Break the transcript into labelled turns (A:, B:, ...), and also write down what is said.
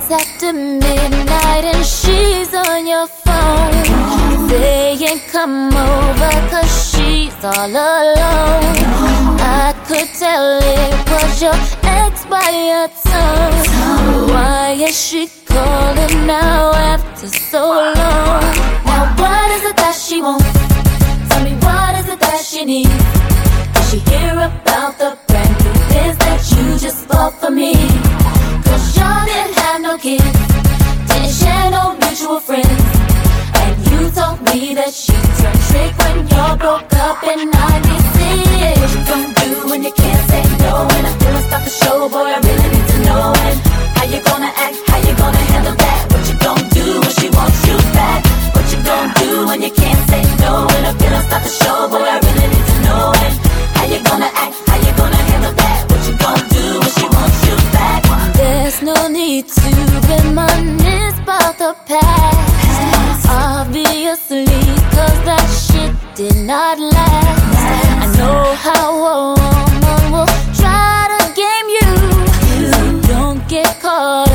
A: after midnight and she's on your phone, saying come over 'cause she's all alone. I could tell it was your ex by your tone. Why is she calling now after so long? Now what is it that she wants? Tell me what is it that she needs? Did she hear about the brand new biz that you just bought for me? 'Cause y'all didn't have no kids, didn't share no mutual friends, and you told me that she turned trick when y'all broke up. And I can see it. What you gon' do when you can't say no? And I feel like stop the show, boy, I really need to know. And how you gonna act, how you gonna handle that? What you gon' do when she wants you back? What you gon' do when you can't say no? And I feel like stop the show, boy, I really need to know. And how you gonna act, how you gonna handle that? What you gon' do when she wants you back? There's no need to reminisce about the past, obviously, 'cause that shit did not last. I know how a woman will try to game you, so don't get caught